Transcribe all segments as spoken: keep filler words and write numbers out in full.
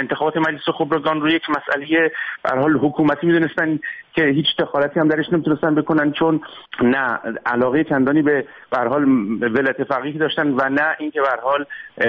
انتخابات مجلس خبرگان رو یک مسئله به هر حال حکومتی میدونستن که هیچ دخالتی هم درش نمیتونستن بکنن، چون نه علاقه چندانی به به هر حال ولایت فقیه داشتن و نه اینکه به هر حال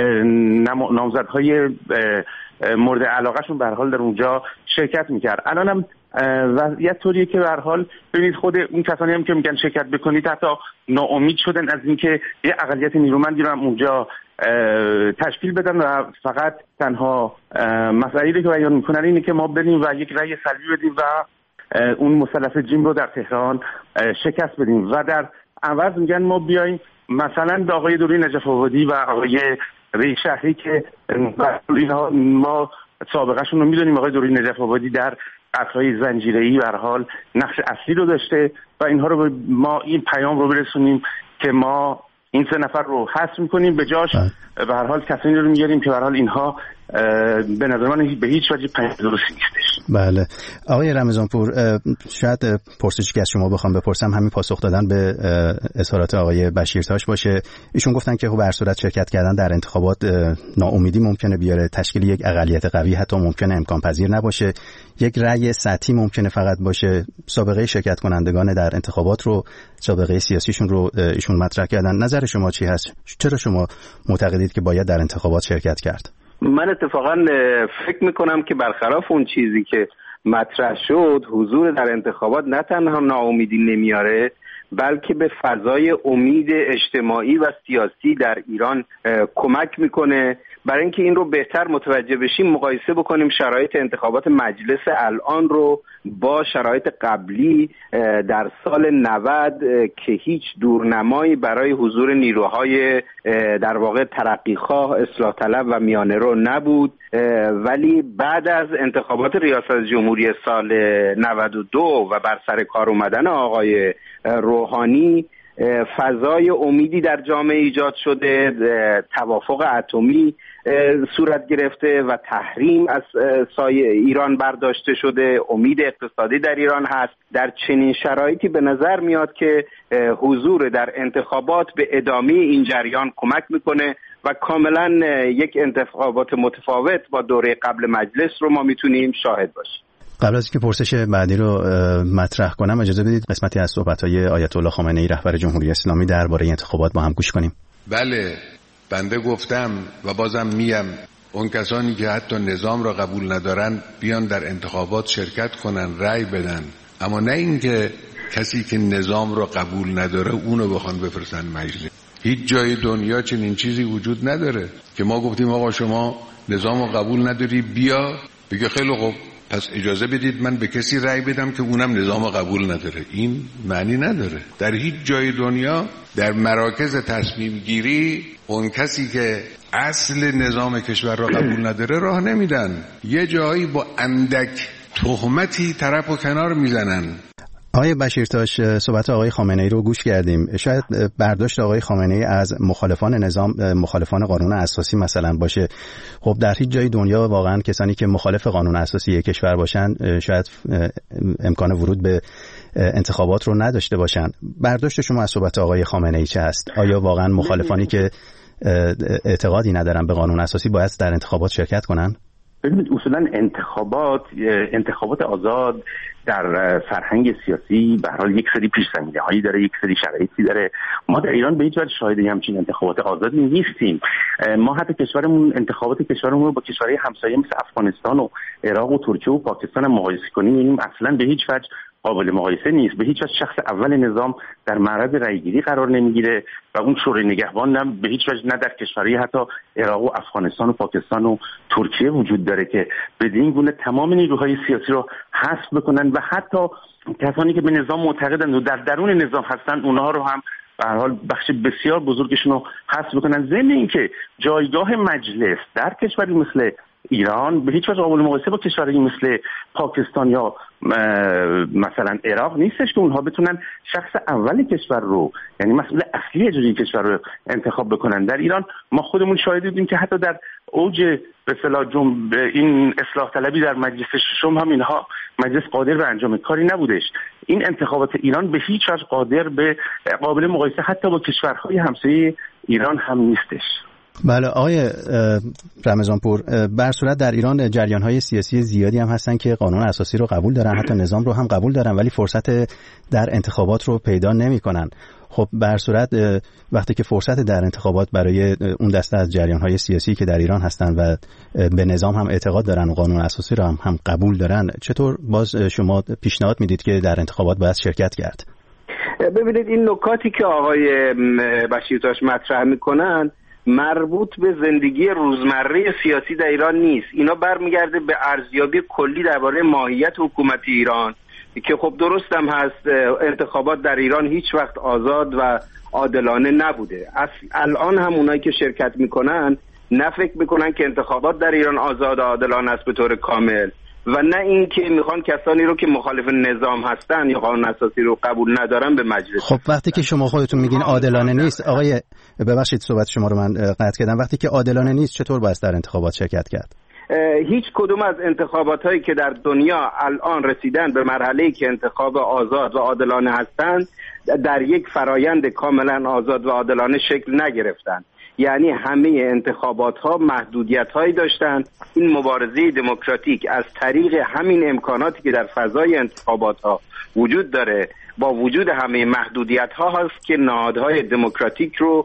نامزدهای مورد علاقهشون به هر حال در اونجا شرکت میکرد. الانم وضعیت طوریه که به هر حال ببینید خود اون کسانی هم که میگن شرکت بکنید حتی ناامید شدن از اینکه یه اقلیت نیرومندی رو هم اونجا تشکیل بدن و فقط تنها مسائلی که بیان میکنن اینه که ما بریم و یک رأی سلبی بدیم و اون مثلث جیم رو در تهران شکست بدیم و در عوض میگن ما بیایم مثلا به آقای دوری نجف آبادی و آقای رئیس شهری که ما سابقهشون رو میدونیم، آقای دوری نجف آبادی در قتل‌های زنجیره‌ای به هر حال نقش اصلی رو داشته و اینها رو ما این پیام رو برسونیم که ما این سه نفر رو حذف می‌کنیم، به جاش به هر حال کسانی رو میاریم که به هر حال اینها به نظر من به هیچ وجه پیام درستی نیستش. بله آقای رمضانپور، شاید پرسشی که از شما بخوام بپرسم همین پاسخ دادن به اظهارات آقای بشیرتاش باشه. ایشون گفتن که خب به هر صورت شرکت کردن در انتخابات ناامیدی ممکنه بیاره، تشکیل یک اقلیت قوی حتی ممکنه امکان پذیر نباشه، یک رأی سطحی ممکنه فقط باشه. سابقه شرکت کنندگان در انتخابات رو، سابقه سیاسیشون رو ایشون مطرح کردن. نظر شما چی هست؟ چرا شما معتقدید که باید در انتخابات شرکت کرد؟ من اتفاقا فکر میکنم که برخلاف اون چیزی که مطرح شد، حضور در انتخابات نه تنها ناامیدی نمیاره بلکه به فضای امید اجتماعی و سیاسی در ایران کمک میکنه. برای اینکه این رو بهتر متوجه بشیم مقایسه بکنیم شرایط انتخابات مجلس الان رو با شرایط قبلی در سال نود که هیچ دورنمایی برای حضور نیروهای در واقع ترقیخواه، اصلاح طلب و میانه رو نبود، ولی بعد از انتخابات ریاست جمهوری سال نود و دو و بر سر کار اومدن آقای روحانی فضای امیدی در جامعه ایجاد شده، توافق اتمی صورت گرفته و تحریم از سایه ایران برداشته شده، امید اقتصادی در ایران هست. در چنین شرایطی به نظر میاد که حضور در انتخابات به ادامه این جریان کمک میکنه و کاملا یک انتخابات متفاوت با دوره قبل مجلس رو ما میتونیم شاهد باشیم. قبل از اینکه پرسش بعدی رو مطرح کنم اجازه بدید قسمتی از صحبت‌های آیت الله خامنه‌ای رهبر جمهوری اسلامی درباره انتخابات با هم گوش کنیم. بله، بنده گفتم و بازم میم اون کسانی که حتی نظام را قبول ندارن بیان در انتخابات شرکت کنن، رأی بدن، اما نه اینکه کسی که نظام را قبول نداره اونو بخوان بفرستن مجلس. هیچ جای دنیا چنین چیزی وجود نداره که ما گفتیم آقا شما نظام را قبول نداری بیا، بگه خیلی خوب پس اجازه بدید من به کسی رأی بدم که اونم نظام قبول نداره. این معنی نداره. در هیچ جای دنیا در مراکز تصمیم گیری اون کسی که اصل نظام کشور را قبول نداره راه نمیدن. یه جایی با اندک تهمتی طرف و کنار میزنن. آقای بشیرتاش، صحبت آقای خامنه‌ای رو گوش کردیم. شاید برداشت آقای خامنه‌ای از مخالفان نظام، مخالفان قانون اساسی مثلا باشه. خب در هیچ جای دنیا واقعا کسانی که مخالف قانون اساسی کشور باشن شاید امکان ورود به انتخابات رو نداشته باشن. برداشت شما از صحبت آقای خامنه‌ای چه هست؟ آیا واقعا مخالفانی که اعتقادی ندارن به قانون اساسی باید در انتخابات شرکت کنن؟ ببینید اصولا انتخابات انتخابات آزاد در فرهنگ سیاسی به هر حال یک سری پیش‌زمینه‌هایی داره، یک سری شرایطی داره. ما در ایران به هیچ وجه شاهد همچین انتخابات آزادی نیستیم. ما حتی کشورمون انتخابات کشورمون رو با کشورهای همسایه مثل افغانستان و عراق و ترکیه و پاکستان هم مقایسه کنیم، اصلا به هیچ وجه قابل مقایسه نیست. به هیچ وجه شخص اول نظام در معرض رأیگیری قرار نمیگیره و اون شورای نگهبان هم به هیچ وجه نه در کشورهای حتی عراق و افغانستان و پاکستان و ترکیه وجود داره که بدین گونه تمام نیروهای سیاسی رو حذف بکنن و حتی کسانی که به نظام معتقدن و در درون نظام هستن اونها رو هم به هر حال بخش بسیار بزرگشون رو حذف بکنن. ضمن اینکه جایگاه مجلس در کشوری مثل ایران به هیچ وجه قابل مقایسه با کشورهایی مثل پاکستان یا مثلا عراق نیستش که اونها بتونن شخص اول کشور رو، یعنی مسئول اصلی اجرایی کشور رو انتخاب بکنن. در ایران ما خودمون شاهد بودیم که حتی در اوج به اصطلاح جنب این اصلاح طلبی در مجلس ششم هم اینها مجلس قادر به انجام کاری نبودش. این انتخابات ایران به هیچ وجه قادر به قابل مقایسه حتی با کشورهای همسایه ایران هم نیستش. بله آقای رمضانپور، بر صورت در ایران جریان‌های سیاسی زیادی هم هستن که قانون اساسی رو قبول دارن، حتی نظام رو هم قبول دارن، ولی فرصت در انتخابات رو پیدا نمی‌کنن. خب بر صورت وقتی که فرصت در انتخابات برای اون دسته از جریان‌های سیاسی که در ایران هستن و به نظام هم اعتقاد دارن و قانون اساسی رو هم, هم قبول دارن، چطور باز شما پیشنهاد میدید که در انتخابات باید شرکت کرد؟ ببینید این نکاتی که آقای بشیرتاش مطرح میکنن مربوط به زندگی روزمره سیاسی در ایران نیست. اینا برمیگرده به ارزیابی کلی درباره ماهیت حکومتی ایران که خب درست هم هست. انتخابات در ایران هیچ وقت آزاد و عادلانه نبوده. الان هم اونایی که شرکت میکنن نه فکر میکنن که انتخابات در ایران آزاد و عادلانه است به طور کامل، و نه اینکه میخوان کسانی رو که مخالف نظام هستن یا قانون اساسی رو قبول ندارن به مجلس. خب وقتی که شما خودتون میگین عادلانه نیست، آقای ببخشید صحبت شما رو من قطع کردم، وقتی که عادلانه نیست چطور باید در انتخابات شرکت کرد؟ هیچ کدوم از انتخابات هایی که در دنیا الان رسیدن به مرحله‌ای که انتخاب آزاد و عادلانه هستند در یک فرایند کاملا آزاد و عادلانه شکل نگرفتند. یعنی همه انتخابات ها محدودیت هایی داشتند. این مبارزه دموکراتیک از طریق همین امکاناتی که در فضای انتخابات ها وجود داره با وجود همه محدودیت ها هست که نهادهای دموکراتیک رو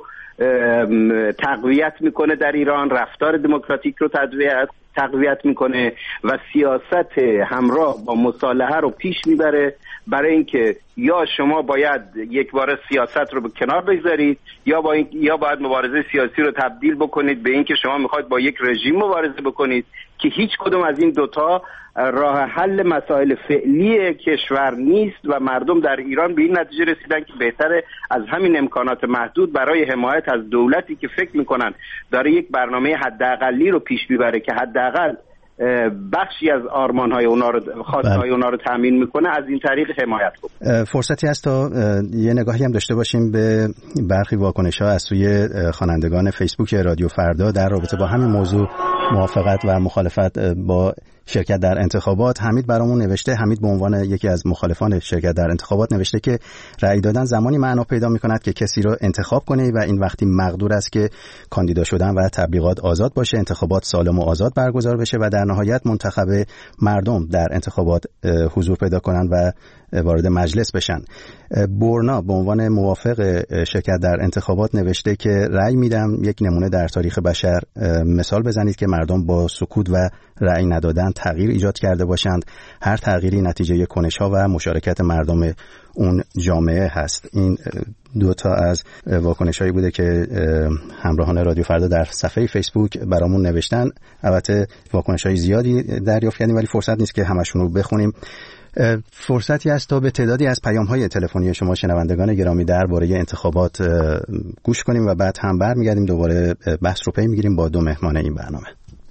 تقویت میکنه در ایران، رفتار دموکراتیک رو تقویت تقویت میکنه و سیاست همراه با مصالحه رو پیش میبره، برای اینکه یا شما باید یک بار سیاست رو به کنار بگذارید یا با این... یا باید مبارزه سیاسی رو تبدیل بکنید به اینکه شما میخواید با یک رژیم مبارزه بکنید که هیچ کدوم از این دوتا راه حل مسائل فعلی کشور نیست و مردم در ایران به این نتیجه رسیدن که بهتره از همین امکانات محدود برای حمایت از دولتی که فکر میکنن داره یک برنامه حداقلی رو پیش میبره که حداقل بخشی از آرمان‌های اونا رو خواستهای اونا رو تامین میکنه، از این طریق حمایت کنه. فرصتی هست تا یه نگاهی هم داشته باشیم به برخی واکنش‌ها از سوی خوانندگان فیسبوک رادیو فردا در رابطه با همین موضوع موافقت و مخالفت با شرکت در انتخابات. حمید برامون نوشته، حمید به عنوان یکی از مخالفان شرکت در انتخابات نوشته که رأی دادن زمانی معنا پیدا می‌کند که کسی رو انتخاب کنی و این وقتی مقدور است که کاندیدا شدن و تبلیغات آزاد باشه، انتخابات سالم و آزاد برگزار بشه و در نهایت منتخب مردم در انتخابات حضور پیدا کنند و وارد مجلس بشن. بورنا به عنوان موافق شرکت در انتخابات نوشته که رأی میدم یک نمونه در تاریخ بشر مثال بزنید که مردم با سکوت و رأی ندادن تغییر ایجاد کرده باشند. هر تغییری نتیجه کنش‌ها و مشارکت مردم اون جامعه هست. این دو تا از واکنش‌هایی بوده که همراهان رادیو فردا در صفحه فیسبوک برامون نوشتن. البته واکنش‌های زیادی دریافت کردیم ولی فرصت نیست که همشون رو بخونیم. فرصتی است تا به تعدادی از پیام‌های تلفنی شما شنوندگان گرامی درباره انتخابات گوش کنیم و بعد هم برمیگردیم دوباره بحث رو پی میگیریم با دو مهمان این برنامه.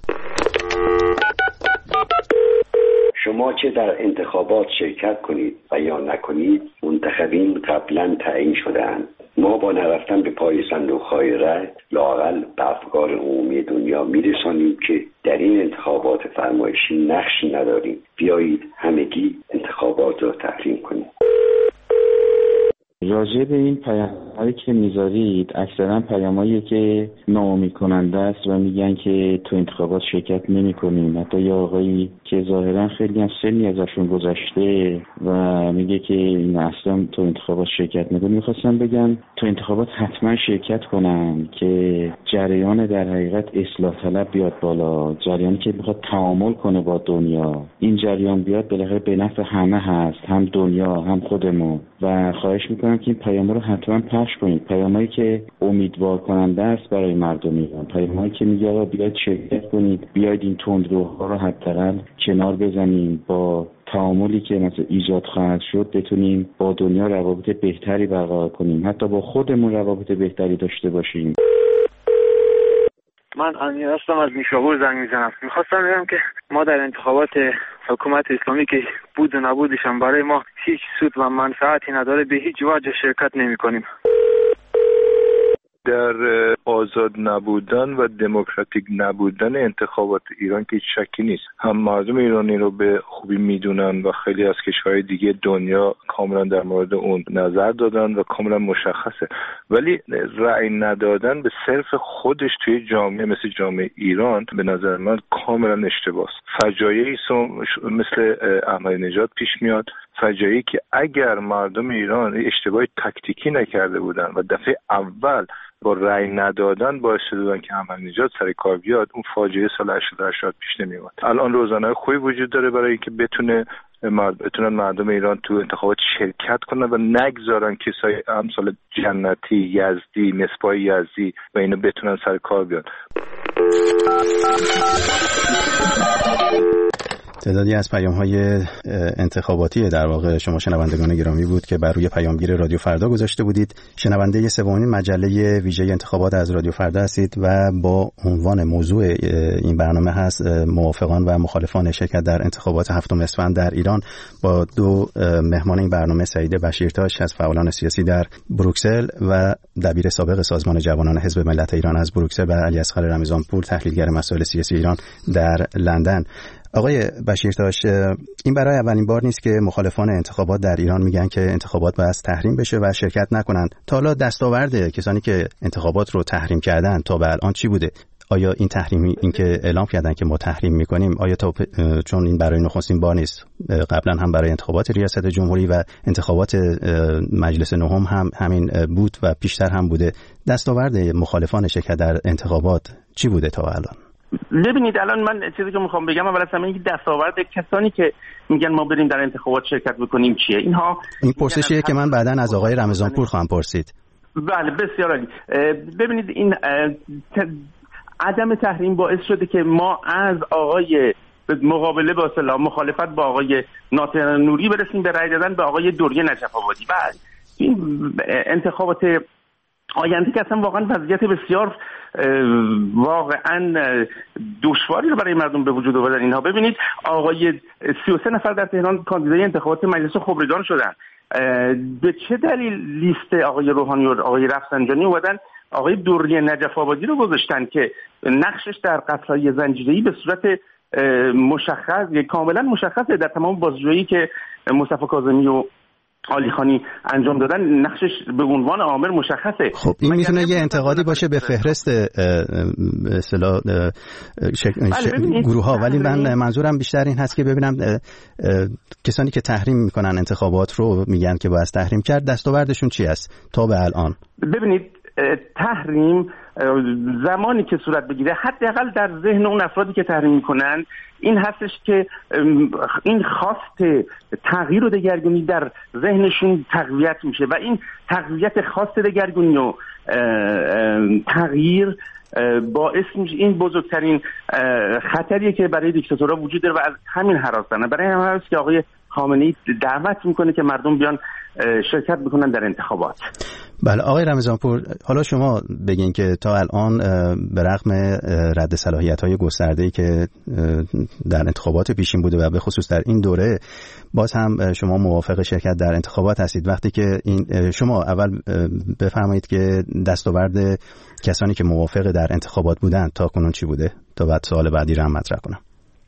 شما چه در انتخابات شرکت کنید و یا نکنید منتخبین قبلا تعیین شده‌اند. ما با نرفتن به پای صندوق‌های رای لااقل به افکار عمومی دنیا میرسانیم که در این انتخابات فرمایشی نقشی نداریم. بیایید همگی انتخابات را تحریم کنیم. راجع به این پیام‌هایی که میذارید اکثرا پیام‌هایی که ناامید کننده است و میگن که تو انتخابات شرکت نمی‌کنیم. حتی یه آقایی که ظاهرا خیلی هم سنی ازشون گذشته و میگه که این اصلا تو انتخابات شرکت نکنیم. میخواستم بگم تو انتخابات حتما شرکت کنن که جریان در حقیقت اصلاح طلب بیاد بالا، جریانی که میخواد تعامل کنه با دنیا. این جریان بیاد بالاخره به نفع همه هست، هم دنیا هم خودمون. و خواهش میکنم که این پیام رو حتما پخش کنید، پیامایی که امیدوار کننده است برای مردم ایران، پیامایی که میگه آقا بیاید شرکت کنید، بیاید این تندروها رو حداقل کنار بزنیم، با تعاملی که مثلا ایجاد خواهد شد بتونیم با دنیا روابط بهتری برقرار کنیم، حتی با خودمون روابط بهتری داشته باشیم. من امیر هستم از نیشابور زنگ میزنم. میخواستم بگم که ما در انتخابات حکومت اسلامی که بود و نبودش هم برای ما هیچ سود و منفعتی نداره، به هیچ وجه شرکت نمی کنیم. در آزاد نبودن و دموکراتیک نبودن انتخابات ایران که شکی نیست. هم مردم ایرانی رو به خوبی میدونن و خیلی از کشورهای دیگه دنیا کاملا در مورد اون نظر دادن و کاملا مشخصه، ولی رأی ندادن به صرف خودش توی جامعه مثل جامعه ایران به نظر من کاملا اشتباهه. فجایعی مثل احمدی نژاد پیش میاد، فجایعی که اگر مردم ایران اشتباهی تاکتیکی نکرده بودن و دفعه اول با رأی ندادن باعث شدن که احمدی نژاد سر کار بیاد، اون فاجعه سال هشتاد و هشت پیش نمی اومد. الان روزنامه خوبی وجود داره برای اینکه بتونه مرد بتونن مردم ایران تو انتخابات شرکت کنن و نگذارن کسای امثال جنتی، یزدی، مصباح یزدی و اینا بتونن سر کار بیان. تعدادی از پیام‌های انتخاباتی در واقع شما شنوندگان گرامی بود که بر روی پیامگیر رادیو فردا گذاشته بودید. شنونده سومین مجله ویژه انتخابات از رادیو فردا هستید و با عنوان موضوع این برنامه هست موافقان و مخالفان شرکت در انتخابات هفتم اسفند در ایران. با دو مهمان این برنامه، سعید بشیرتاش از فعالان سیاسی در بروکسل و دبیر سابق سازمان جوانان حزب ملت ایران از بروکسل و علیاصغر رمضانپور تحلیلگر مسائل سیاسی ایران در لندن. آقای بشیرتاش، این برای اولین بار نیست که مخالفان انتخابات در ایران میگن که انتخابات باید تحریم بشه و شرکت نکنند. تا حالا دستاورد کسانی که انتخابات رو تحریم کردن تا به الان چی بوده؟ آیا این تحریمی این که اعلام کردن که ما تحریم میکنیم، آیا تا چون این برای نخستین بار نیست، قبلا هم برای انتخابات ریاست جمهوری و انتخابات مجلس نهم هم همین بود و پیشتر هم بوده، دستاورد مخالفان شرکت در انتخابات چی بوده تا الان؟ ببینید الان من چیزی که میخوام بگم اول از همه اینکه دستاورد کسانی که میگن ما بریم در انتخابات شرکت بکنیم چیه. اینها این پرسشیه که من بعداً از آقای رمضانپور خواهم پرسید. بله بسیار عالی. ببینید این عدم تحریم باعث شده که ما از آقای مقابله با اصطلاح مخالفت با آقای ناصر نوری برسیم به رأی دادن به آقای دوری نجف آبادی. بعد این انتخابات آینده که اصلا واقعا وضعیت بسیار واقعا دشواری رو برای مردم به وجود آوردن. اینها ببینید آقای سی و سه نفر در تهران کاندیدای انتخابات مجلس خبرگان شدن. به چه دلیل لیست آقای روحانی و آقای رفسنجانی اومدن آقای دوری نجف آبادی رو گذاشتن که نقشش در قتل‌های زنجیره‌ای به صورت مشخص کاملا مشخصه در تمام بازجویی که مصطفی کاظمی و علی خانی انجام دادن، نقشش به عنوان عامل مشخصه. خب این میتونه یه انتقادی باشه به فهرست به اصطلاح گروه ها، ولی من منظورم بیشتر این هست که ببینم کسانی که تحریم میکنن انتخابات رو میگن که باید تحریم کرد، دستاوردشون چی است تا به الان؟ ببینید تحریم زمانی که صورت بگیره حداقل در ذهن اون افرادی که تحریم میکنن این هستش که این خواست تغییر و دگرگونی در ذهنشون تقویت میشه و این تقویت خواست دگرگونی و تغییر باعث میشه این بزرگترین خطریه که برای دیکتاتورها وجود داره و از همین هراستن برای همین هست که آقای خامنه‌ای دعوت میکنه که مردم بیان شرکت بکنن در انتخابات. بله آقای رمضانپور، حالا شما بگین که تا الان به رغم رد صلاحیت‌های گسترده‌ای که در انتخابات پیشین بوده و به خصوص در این دوره باز هم شما موافق شرکت در انتخابات هستید، وقتی که این شما اول بفرمایید که دستاورد کسانی که موافق در انتخابات بودن تا کنون چی بوده تا بعد سوال بعدی رو هم مطرح کنم.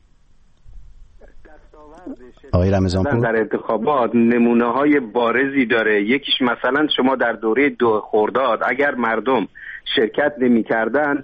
آقای رمضانپور در انتخابات نمونه های بارزی داره. یکیش مثلا شما در دوره دو خرداد اگر مردم شرکت نمی کردن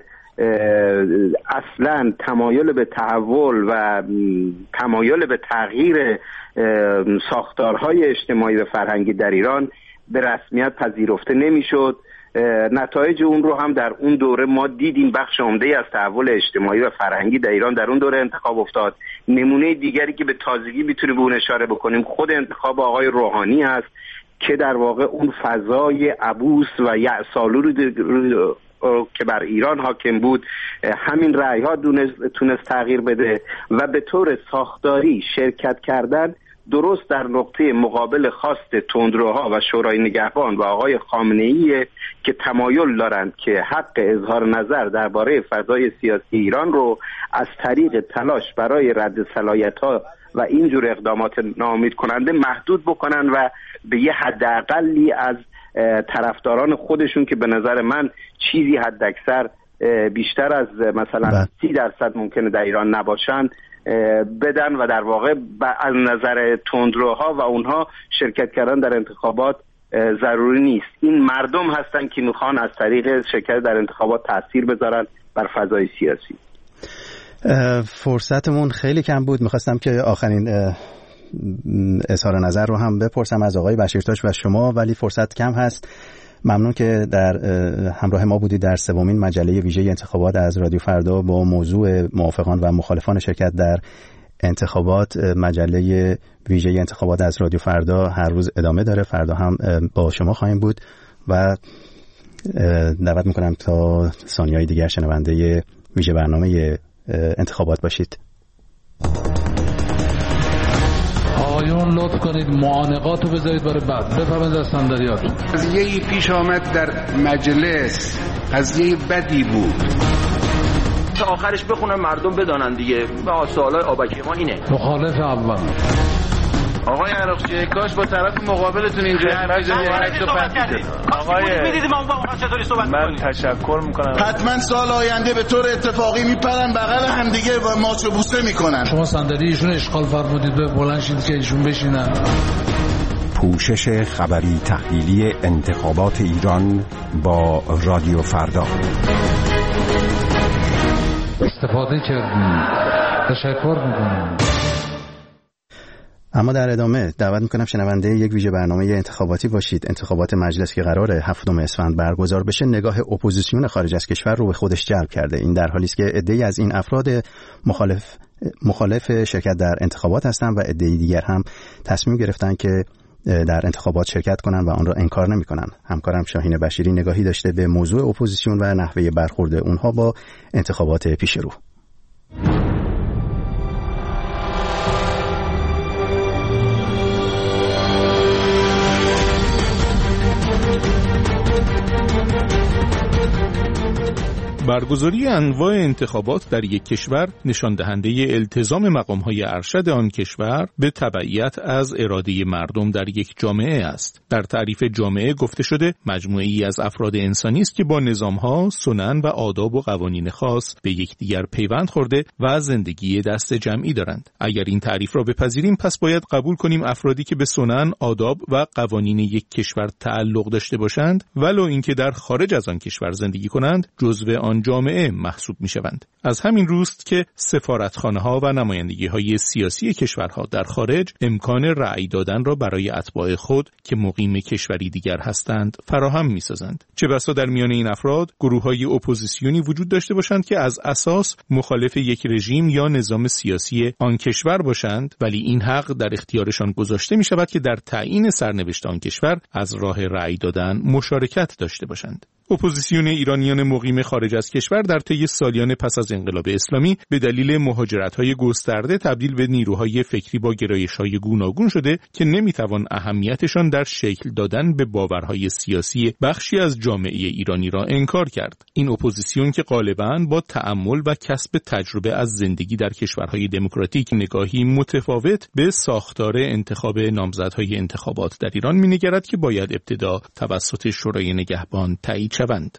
اصلا تمایل به تحول و تمایل به تغییر ساختارهای اجتماعی و فرهنگی در ایران به رسمیت پذیرفته نمی شد. نتایج اون رو هم در اون دوره ما دیدیم. بخش عمده از تحول اجتماعی و فرهنگی در ایران در اون دوره انتخاب افتاد. نمونه دیگری که به تازگی میتونیم به اون اشاره بکنیم خود انتخاب آقای روحانی هست که در واقع اون فضای عبوس و یأس‌آلود که بر ایران حاکم بود همین رأی‌ها تونست تغییر بده و به طور ساختاری شرکت کردن درست در نقطه مقابل خواست تندروها و شورای نگهبان و آقای خامنه‌ای که تمایل دارند که حق اظهار نظر درباره فضای سیاسی ایران رو از طریق تلاش برای رد صلاحیت‌ها و اینجور اقدامات ناامید کننده محدود بکنن و به یه حداقلی از طرفداران خودشون که به نظر من چیزی حداکثر بیشتر از مثلا سی درصد ممکنه در ایران نباشن بدن و در واقع از نظر تندروها و اونها شرکت کردن در انتخابات ضروری نیست. این مردم هستن که میخوان از طریق شرکت در انتخابات تأثیر بذارن بر فضای سیاسی. فرصتمون خیلی کم بود، میخواستم که آخرین اظهار نظر رو هم بپرسم از آقای بشیرتاش و شما، ولی فرصت کم هست. ممنون که در همراه ما بودید در سومین مجله ویژه انتخابات از رادیو فردا با موضوع موافقان و مخالفان شرکت در انتخابات. مجله ویژه انتخابات از رادیو فردا هر روز ادامه داره، فردا هم با شما خواهیم بود و دعوت میکنم تا ثانیه‌های دیگر شنونده ویژه برنامه انتخابات باشید. آقایون لطف کنید معانقات رو بذارید برای بعد. بفرمایید از صندلیاتون. قضیه‌ای پیش آمد در مجلس، قضیه بدی بود. تا آخرش بخونن مردم بدانن دیگه. به سوالای آبکی ما اینه. مخالف اول. آقای عراقچی کاش با طرف مقابلتون اینجا حرف بزنید. آقای میدیدید ما اون چطوری صحبت من تشکر میکنم. حتما سال آینده به طور اتفاقی میپرن بغل هم دیگه و ماچ و بوسه میکنن. شما صندلی ایشون اشغال فرمودید به بلند شید که ایشون بشینن. پوشش خبری تحلیلی انتخابات ایران با رادیو فردا. استفاده کردیم. تشکر میکنم. اما در ادامه دعوت میکنم شنونده یک ویژه برنامه انتخاباتی باشید. انتخابات مجلس که قراره هفتم اسفند برگزار بشه، نگاه اپوزیسیون خارج از کشور رو به خودش جلب کرده. این در حالی است که عده‌ای از این افراد مخالف مخالف شرکت در انتخابات هستند و عده‌ای دیگر هم تصمیم گرفتن که در انتخابات شرکت کنن و آن را انکار نمی‌کنن. همکارم شاهین بشیری نگاهی داشته به موضوع اپوزیسیون و نحوه برخورد اونها با انتخابات پیش رو. برگزاری انواع انتخابات در یک کشور نشان دهنده التزام مقام‌های ارشد آن کشور به تبعیت از اراده مردم در یک جامعه است. در تعریف جامعه گفته شده مجموعه‌ای از افراد انسانی است که با نظام‌ها، سنن و آداب و قوانین خاص به یکدیگر پیوند خورده و زندگی دست جمعی دارند. اگر این تعریف را بپذیریم پس باید قبول کنیم افرادی که به سنن، آداب و قوانین یک کشور تعلق داشته باشند ولو اینکه در خارج از آن کشور زندگی کنند جزو آن جامعه محسوب می شوند. از همین روست که سفارتخانه‌ها و نمایندگی‌های سیاسی کشورها در خارج امکان رأی دادن را برای اتباع خود که مقیم کشوری دیگر هستند فراهم می‌سازند. چه بسا در میان این افراد گروه‌های اپوزیسیونی وجود داشته باشند که از اساس مخالف یک رژیم یا نظام سیاسی آن کشور باشند، ولی این حق در اختیارشان گذاشته می‌شود که در تعیین سرنوشت آن کشور از راه رأی دادن مشارکت داشته باشند. اپوزیسیون ایرانیان مقیم خارج از کشور در طی سالیان پس از انقلاب اسلامی به دلیل مهاجرت‌های گسترده تبدیل به نیروهای فکری با گرایش‌های گوناگون شده که نمی‌توان اهمیتشان در شکل دادن به باورهای سیاسی بخشی از جامعه ایرانی را انکار کرد. این اپوزیسیون که غالباً با تأمل و کسب تجربه از زندگی در کشورهای دموکراتیک نگاهی متفاوت به ساختار انتخاب نامزدهای انتخابات در ایران می‌نگرد که باید ابتدا توسط شورای نگهبان تایید شوند.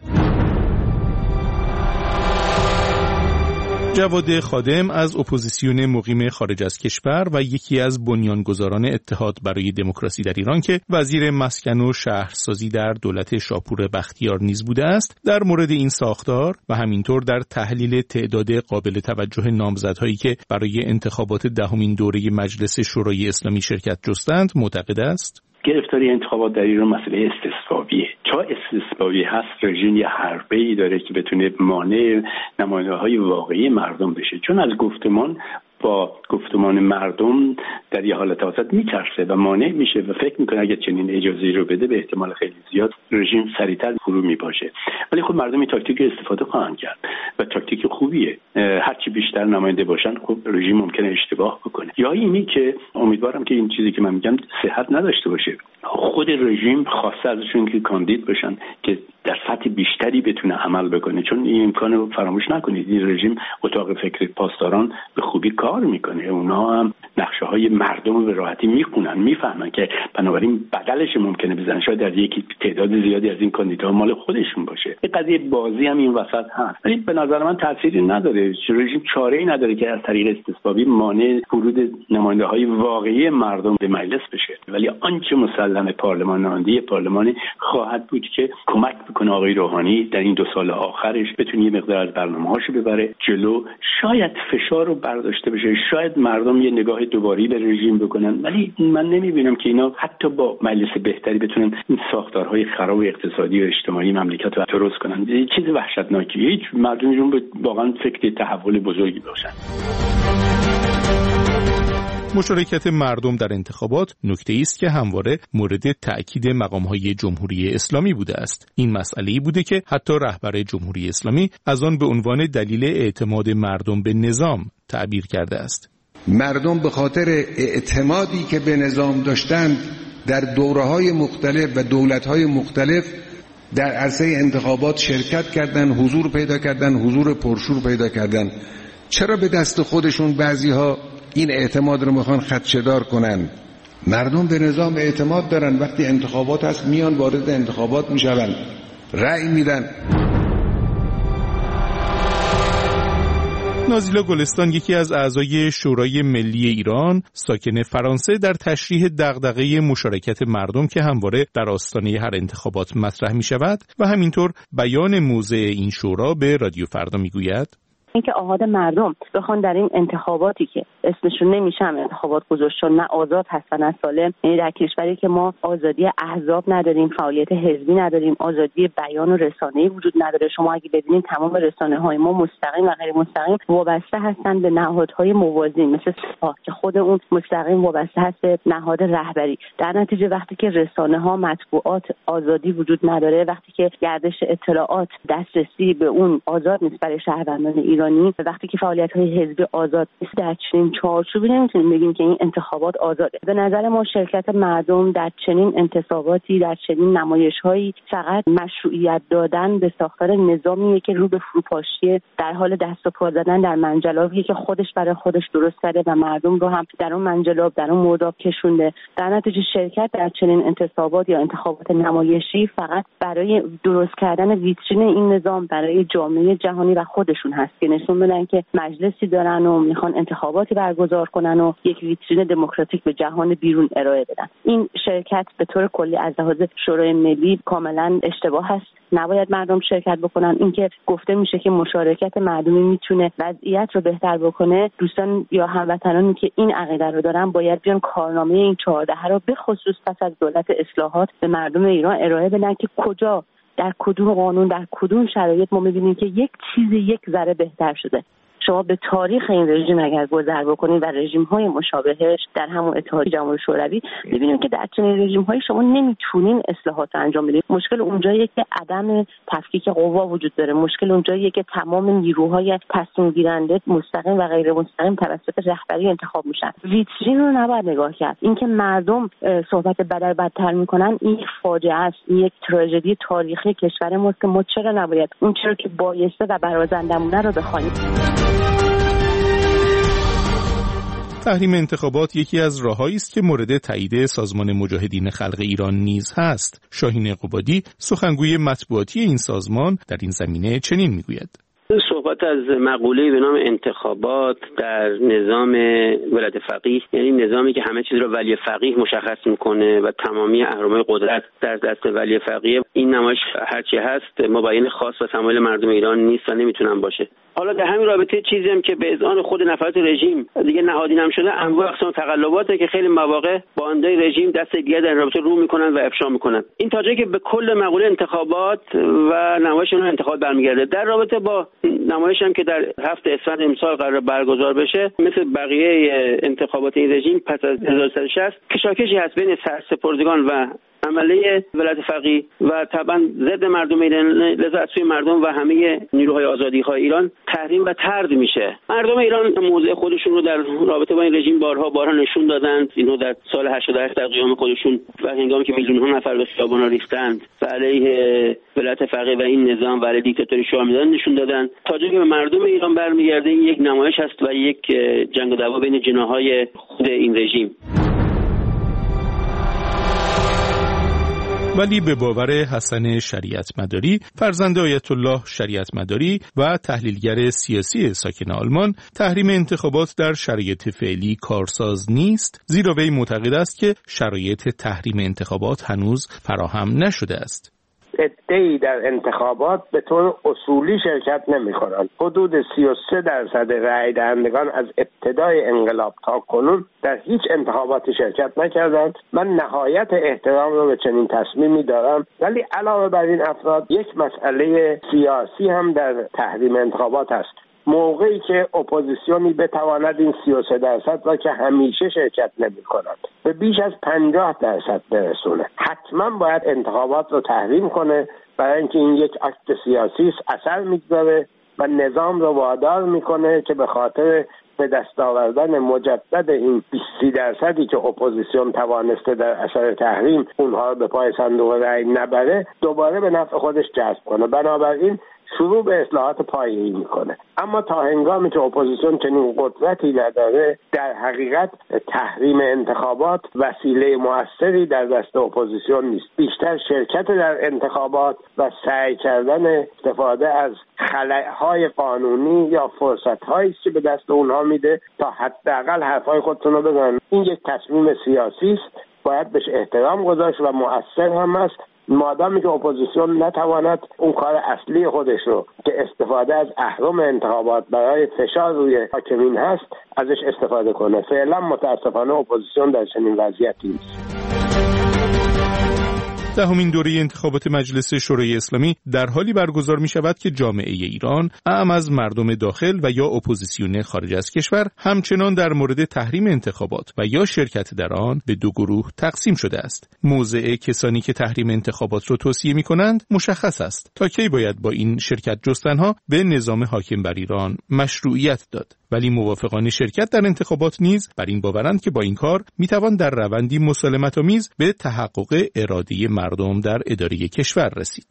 جواد خادم از اپوزیسیون مقیم خارج از کشور و یکی از بنیانگذاران اتحاد برای دموکراسی در ایران که وزیر مسکن و شهرسازی در دولت شاپور بختیار نیز بوده است، در مورد این ساختار و همینطور در تحلیل تعداد قابل توجه نامزدهایی که برای انتخابات دهمین دوره مجلس شورای اسلامی شرکت جستند معتقد است: گرفتاری انتخابات در ایران مسئله استثبابیه. چون استثبابی هست، رژیم یه حربه‌ای داره که بتونه مانع نماینده‌های واقعی مردم بشه. چون از گفتمان با گفتمان مردم در یه حالت وسط میترسه و مانع میشه و فکر میکنه اگه چنین اجازه‌ای رو بده به احتمال خیلی زیاد رژیم سریعتر فرو میپاشه. ولی خب مردم این تاکتیک استفاده خواهند کرد و تاکتیک خوبیه. هرچی بیشتر نماینده باشن خب رژیم ممکنه اشتباه بکنه. یا اینی که امیدوارم که این چیزی که من میگم صحت نداشته باشه. خود رژیم خواسته ازشون که کاندید بشن که در سطح بیشتری بتونه عمل بکنه، چون این امکان رو فراموش نکنید این رژیم اتاق فکر پاسداران به خوبی کار میکنه، اونا هم نقشه های مردم رو به راحتی میخونن، میفهمن که بنابراین بدلش ممکنه بزنن، شاید در یک تعداد زیادی از این کاندیداها مال خودشون باشه. این قضیه بازی هم این وسط هست، ولی به نظر من تأثیری نداره. رژیم چاره‌ای نداره که از طریق استصوابی مانع ورود نماینده‌های واقعی مردم به مجلس بشه، ولی آنچه مسلم پارلمان نماینده پارلمان خواهد بود که کمک بکنه آقای روحانی در این دو سال آخرش بتونه یه مقدار از برنامه‌هاشو ببره جلو، شاید فشار رو برداشته بشه، شاید مردم یه نگاه دوباری به رژیم بکنن، ولی من نمی‌بینم که اینا حتی با مجلس بهتری بتونن این ساختارهای خراب اقتصادی و اجتماعی مملکت رو درست کنن. یه چیز وحشتناکیه، هیچ مردمشون واقعا فکر تحول بزرگی باشن. مشارکت مردم در انتخابات نکته‌ای است که همواره مورد تأکید مقام‌های جمهوری اسلامی بوده است. این مسئله‌ای بوده که حتی رهبر جمهوری اسلامی از آن به عنوان دلیل اعتماد مردم به نظام تعبیر کرده است. مردم به خاطر اعتمادی که به نظام داشتند در دوره‌های مختلف و دولت‌های مختلف در عرصه انتخابات شرکت کردند، حضور پیدا کردند، حضور پرشور پیدا کردند. چرا به دست خودشون بعضی‌ها این اعتماد رو میخوان خدشه‌دار کنن؟ مردم به نظام اعتماد دارن، وقتی انتخابات هست میان وارد انتخابات میشون، رأی میدن. نازیلا گلستان، یکی از اعضای شورای ملی ایران ساکن فرانسه، در تشریح دغدغه مشارکت مردم که همواره در آستانه هر انتخابات مطرح میشود و همینطور بیان موضع این شورا به رادیو فردا میگوید اینکه آحاد مردم بخوان در این انتخاباتی که اسمشون نمیشم انتخابات گذاشت چون نه آزاد هستن نه سالم، یعنی در کشوری که ما آزادی احزاب نداریم، فعالیت حزبی نداریم، آزادی بیان و رسانه‌ای وجود نداره. شما اگه ببینید تمام رسانه‌های ما مستقیم و غیر مستقیم وابسته هستن به نهادهای موازی مثل سپاه که خود اون مستقیم وابسته هست به نهاد رهبری. در نتیجه وقتی که رسانه‌ها، مطبوعات آزادی وجود نداره، وقتی که گردش اطلاعات، دسترسی به اون آزاد نیست برای شهروندان ایران، وقتی که فعالیت‌های حزبی آزاد نیست، در چنین چارچوبی نمیتونیم بگیم که این انتخابات آزاده. به نظر ما شرکت مردم در چنین انتصاباتی، در چنین نمایش‌هایی فقط مشروعیت دادن به ساختار نظامیه که رو به فروپاشی در حال دست و پا زدن در منجلابی که خودش برای خودش درست کرده و مردم رو هم در اون منجلاب، در اون مرداب کشونده. در نتیجه شرکت در چنین انتصابات یا انتخابات نمایشی فقط برای درست کردن ویترین این نظام برای جامعه جهانی و خودشون هست که نشون بدن که مجلسی دارن و میخوان انتخاباتی برگزار کنن و یک ویترین دموکراتیک به جهان بیرون ارائه بدن. این شرکت به طور کلی از لحاظ شورای ملی کاملا اشتباه هست. نباید مردم شرکت بکنن. اینکه گفته میشه که مشارکت مردمی میتونه وضعیت رو بهتر بکنه، دوستان یا هموطنانی که این عقیده رو دارن باید بیان کارنامه این چهارده رو به خصوص پس از دولت اصلاحات به مردم ایران ارائه بدن که کجا، در کدوم قانون، در کدوم شرایط ما می‌بینیم که یک چیز یک ذره بهتر شده. شما به تاریخ این رژیم اگر گذر بکنید و رژیم‌های مشابهش در همون اتحادیه جماهیر شوروی، می‌بینید که در چنین رژیم‌هایی شما نمیتونین اصلاحات انجام بدید. مشکل اونجاییه که عدم تفکیک قوا وجود داره. مشکل اونجاییه که تمام نیروهای تصمیم گیرنده مستقیم و غیر مستقیم توسط رهبری انتخاب میشن. ویترین رو نباید نگاه کرد. اینکه مردم صحبت بدتر بدتر میکنن این فاجعه است. این یک تراژدی تاریخی کشور ماست که ما چرا نباید اون چرا که بایسته و برازندمونه رو بخوایم. تحریم انتخابات یکی از راههایی است که مورد تایید سازمان مجاهدین خلق ایران نیز هست. شاهین قبادی، سخنگوی مطبوعاتی این سازمان، در این زمینه چنین میگوید: صحبت از مقوله‌ای به نام انتخابات در نظام ولایت فقیه، یعنی نظامی که همه چیز رو ولی فقیه مشخص میکنه و تمامی اهرم‌های قدرت در دست ولی فقیه. این نمایش هرچی هست مبین خاص و تمایل مردم ایران نیست و نمیتونن باشه. حالا در همین رابطه چیزی هم که به اذعان خود نفرات رژیم دیگه نهادین هم شده، انواع اقسام تقلباته که خیلی مواقع باندای رژیم دست دیگه در رابطه رو میکنن و افشا میکنن. این تا جایی که به کل مقوله انتخابات و نمایش اون انتخابات برمیگرده. در رابطه با نمایش هم که در هفته اسفند امسال قرار برگزار بشه، مثل بقیه انتخابات این رژیم پس از هزار و سیصد و شصت کشاکشی هست بین سرسپردگان و عمله ولایت فقیه و طبعا ضد مردم ایران، لذا از سوی مردم و همه نیروهای آزادیخواه ایران تحریم و طرد میشه. مردم ایران موضع خودشون رو در رابطه با این رژیم بارها بارها نشون دادند. اینو در سال هشتاد و هشت در قیام خودشون و هنگامی که میلیون‌ها نفر به خیابان‌ها ریختند و علیه ولایت فقیه و این نظام و علیه دیکتاتوری شاه میدان نشون دادند. تا جایی که به مردم ایران برمیگرده این یک نمایش است و یک جنگ و دعوا بین جناح‌های خود این رژیم. ولی به باور حسن شریعت مداری، فرزند آیت الله شریعت مداری و تحلیلگر سیاسی ساکن آلمان، تحریم انتخابات در شرایط فعلی کارساز نیست، زیرا وی معتقد است که شرایط تحریم انتخابات هنوز فراهم نشده است. عده‌ای در انتخابات به طور اصولی شرکت نمی‌کنند. حدود سی و سه درصد رأی دهندگان از ابتدای انقلاب تا کنون در هیچ انتخاباتی شرکت نکردند. من نهایت احترام رو به چنین تصمیمی دارم، ولی علاوه بر این افراد یک مسئله سیاسی هم در تحریم انتخابات است. موقعی که اپوزیسیونی بتواند این سی و سه درصد را که همیشه شرکت نمی کند به بیش از پنجاه درصد برسونه، حتما باید انتخابات رو تحریم کنه، برای اینکه این یک اکت سیاسی است، اثر میگذاره و نظام رو وادار میکنه که به خاطر به دست آوردن مجدد این بیست درصدی که اپوزیسیون توانسته در اثر تحریم اونها رو به پای صندوق رأی نبره، دوباره به نفع خودش جذب کنه. بنابراین شروع به اصلاحات پایه‌ای میکنه. اما تا هنگامی که اپوزیسیون چنین قدرتی نداره، در حقیقت تحریم انتخابات وسیله موثری در دست اپوزیسیون نیست. بیشتر شرکت در انتخابات و سعی کردن استفاده از خلأهای قانونی یا فرصت‌هایی که به دست اونها میده تا حداقل حرفای خودتون رو بزنن. این یک تصمیم سیاسی است، باید بهش احترام گذاشت و مؤثر هم است. مادامی که اپوزیسیون نتواند اون کار اصلی خودش رو که استفاده از اهرم انتخابات برای فشار روی حاکمین هست ازش استفاده کنه. فعلا متاسفانه اپوزیسیون در چنین وضعیتی نیست. دهمین دوره انتخابات مجلس شورای اسلامی در حالی برگزار می شود که جامعه ایران، اعم از مردم داخل و یا اپوزیسیون خارج از کشور، همچنان در مورد تحریم انتخابات و یا شرکت در آن به دو گروه تقسیم شده است. موضع کسانی که تحریم انتخابات را توصیه می کنند مشخص است. تا کی باید با این شرکت جستنها به نظام حاکم بر ایران مشروعیت داد. ولی موافقان شرکت در انتخابات نیز بر این باورند که با این کار میتوان در روندی مسالمت‌آمیز به تحقق اراده مردم در اداره کشور رسید.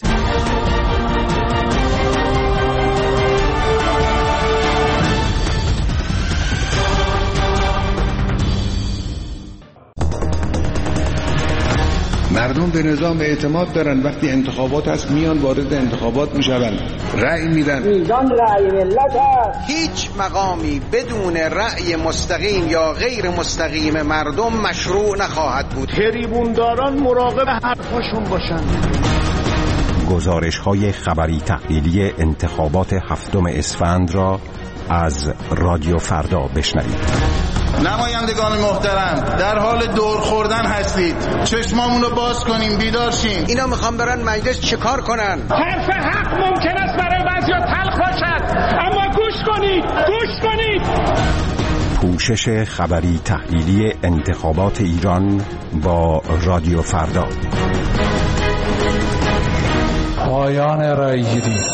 مردم به نظام اعتماد دارن. وقتی انتخابات هست میان وارد انتخابات میشون، رأی میدن. میزان رأی ملت هست. هیچ مقامی بدون رأی مستقیم یا غیر مستقیم مردم مشروع نخواهد بود. تریبونداران مراقب حرفاشون باشن. گزارش‌های خبری تحلیلی انتخابات هفتم اسفند را از رادیو فردا بشنوید. نمایندگان محترم، در حال دور خوردن هستید. چشمامون رو باز کنیم، بیدار شیم. اینا میخوان برن مجلس چیکار کنن؟ حرف حق ممکن است برای بعضیا تلخ باشد، اما گوش کنید، گوش کنید. پوشش خبری تحلیلی انتخابات ایران با رادیو فردا. پایان رأی‌گیری.